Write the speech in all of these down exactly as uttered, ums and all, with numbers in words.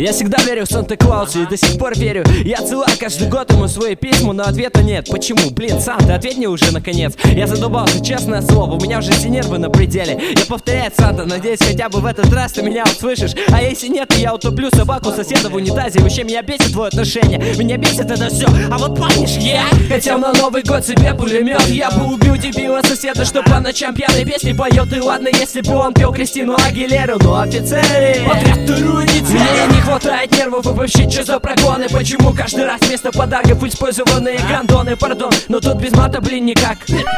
Я всегда верю в Санта-Клауса и до сих пор верю. Я целую каждый год ему свои письма, но ответа нет. Почему? Блин, Санта, ответь мне уже наконец. Я задолбался, честное слово, у меня уже все нервы на пределе. Я повторяю, Санта, надеюсь, хотя бы в этот раз ты меня услышишь. А если нет, то я утоплю собаку соседа в унитазе. Вообще меня бесит твое отношение, меня бесит это все. А вот помнишь, я хотел на Новый год себе пулемет. Я бы убил дебила соседа, что по ночам пьяной песни поет. И ладно, если бы он пел Кристину Агилеру, но офицеры подряд вторую неделю. Мне не хватает нервов и вообще, что за прогоны? Почему каждый раз вместо подарков использованные гандоны? Пардон, но тут без мата, блин, никак.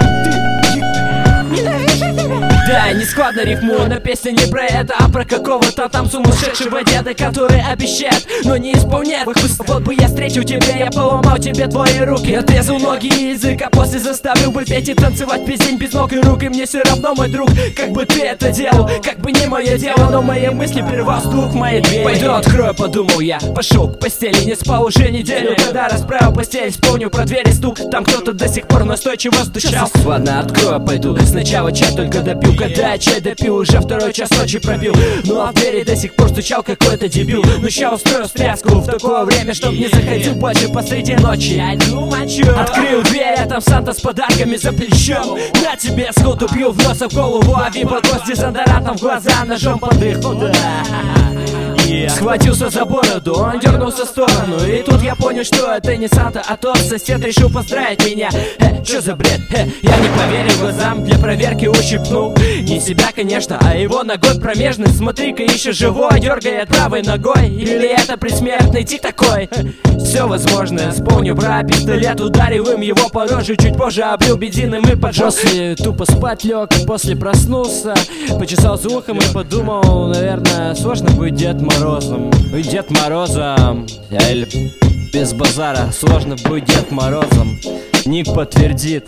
Да, не складно рифмую, но песня не про это, а про какого-то там сумасшедшего деда, который обещает, но не исполняет. Вот бы я встретил тебя, я поломал тебе твои руки, отрезал ноги и язык, а после заставил бы петь и танцевать песнь без ног и рук. И мне все равно, мой друг, как бы ты это делал, как бы не мое дело, но мои мысли прервал стук в моей двери. Пойду открою, подумал я, пошел к постели, не спал уже неделю. Когда расправил постель, вспомнил про дверь и стук, там кто-то до сих пор настойчиво стучал. Ладно, открою, пойду, сначала чай только допью. Когда я чай допил, уже второй час ночи пробил. Ну а в двери до сих пор стучал какой-то дебил. Ну ща устрою стряску в такое время, чтоб не заходил больше посреди ночи. Открыл дверь, а там Санта с подарками за плечом. На тебе сходу бью в нос, в голову, а виподос с дезодорантом в глаза, ножом под их. Yeah. Схватился за бороду, он дернулся в сторону. И тут я понял, что это не Санта, а тот сосед решил поздравить меня. Э, чё за бред? Э, я не поверил глазам, для проверки ущипнул. Не себя, конечно, а его ногой промежность. Смотри-ка, еще живой, дергает правой ногой. Или это предсмертный тик такой? Э, все возможно, вспомню про пистолет, ударил им его по роже. Чуть позже облил бензином и поджег. После тупо спать лег, после проснулся, почесал за ухом и подумал, наверное, сложно быть Дед Морозом. Быть Дед Морозом, или без базара, сложно быть Дед Морозом. Ник подтвердит.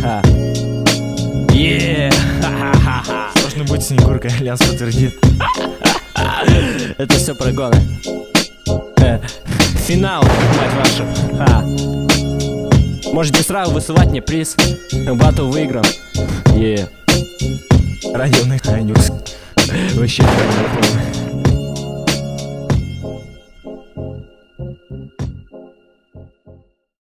Yeah. Сложно быть Снегуркой, Альянс подтвердит. Это все прогоны. Финал, мать вашу. Ха. Можете сразу высылать мне приз. Батл выигран. Yeah. Радио Нюрск. Вообще не помню.